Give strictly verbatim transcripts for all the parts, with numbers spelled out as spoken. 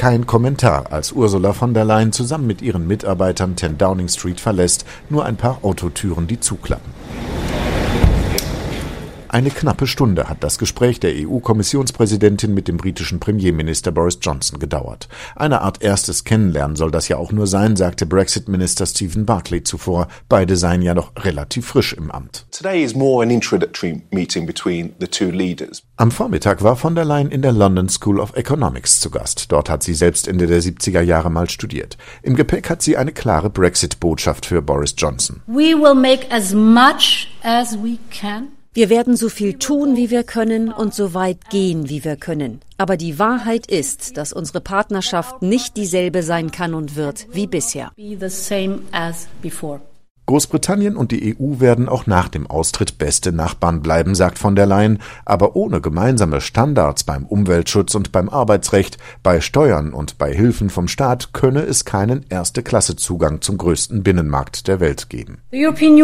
kein Kommentar, als Ursula von der Leyen zusammen mit ihren Mitarbeitern zehn Downing Street verlässt, nur ein paar Autotüren, die zuklappen. Eine knappe Stunde hat das Gespräch der E U-Kommissionspräsidentin mit dem britischen Premierminister Boris Johnson gedauert. Eine Art erstes Kennenlernen soll das ja auch nur sein, sagte Brexit-Minister Stephen Barclay zuvor. Beide seien ja noch relativ frisch im Amt. Today is more an introductory meeting between the two leaders. Am Vormittag war von der Leyen in der London School of Economics zu Gast. Dort hat sie selbst Ende der siebziger Jahre mal studiert. Im Gepäck hat sie eine klare Brexit-Botschaft für Boris Johnson. We will make as much as we can. Wir werden so viel tun, wie wir können und so weit gehen, wie wir können. Aber die Wahrheit ist, dass unsere Partnerschaft nicht dieselbe sein kann und wird wie bisher. Großbritannien und die E U werden auch nach dem Austritt beste Nachbarn bleiben, sagt von der Leyen, aber ohne gemeinsame Standards beim Umweltschutz und beim Arbeitsrecht, bei Steuern und bei Hilfen vom Staat könne es keinen Erste-Klasse-Zugang zum größten Binnenmarkt der Welt geben. Die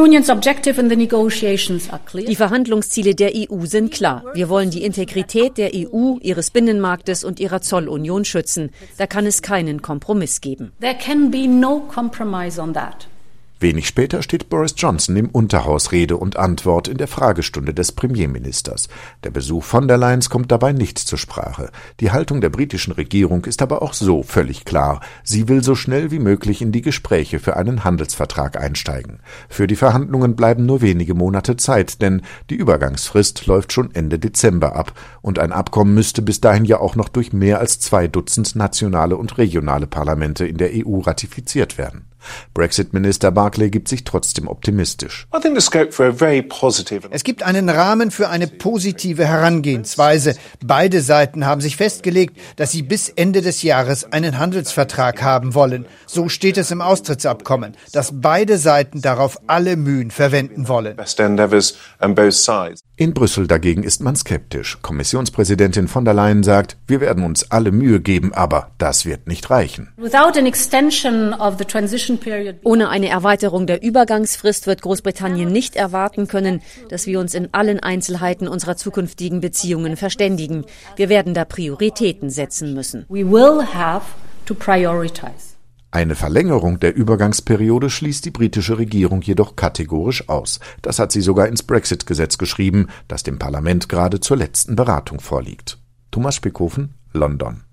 Verhandlungsziele der E U sind klar. Wir wollen die Integrität der E U, ihres Binnenmarktes und ihrer Zollunion schützen. Da kann es keinen Kompromiss geben. There can be no compromise on that. Wenig später steht Boris Johnson im Unterhaus Rede und Antwort in der Fragestunde des Premierministers. Der Besuch von der Leyen kommt dabei nicht zur Sprache. Die Haltung der britischen Regierung ist aber auch so völlig klar. Sie will so schnell wie möglich in die Gespräche für einen Handelsvertrag einsteigen. Für die Verhandlungen bleiben nur wenige Monate Zeit, denn die Übergangsfrist läuft schon Ende Dezember ab. Und ein Abkommen müsste bis dahin ja auch noch durch mehr als zwei Dutzend nationale und regionale Parlamente in der E U ratifiziert werden. Brexit-Minister Barclay gibt sich trotzdem optimistisch. Es gibt einen Rahmen für eine positive Herangehensweise. Beide Seiten haben sich festgelegt, dass sie bis Ende des Jahres einen Handelsvertrag haben wollen. So steht es im Austrittsabkommen, dass beide Seiten darauf alle Mühen verwenden wollen. In Brüssel dagegen ist man skeptisch. Kommissionspräsidentin von der Leyen sagt, wir werden uns alle Mühe geben, aber das wird nicht reichen. Without an extension of the transition Ohne eine Erweiterung der Übergangsfrist wird Großbritannien nicht erwarten können, dass wir uns in allen Einzelheiten unserer zukünftigen Beziehungen verständigen. Wir werden da Prioritäten setzen müssen. We will have to prioritize. Eine Verlängerung der Übergangsperiode schließt die britische Regierung jedoch kategorisch aus. Das hat sie sogar ins Brexit-Gesetz geschrieben, das dem Parlament gerade zur letzten Beratung vorliegt. Thomas Spickhofen, London.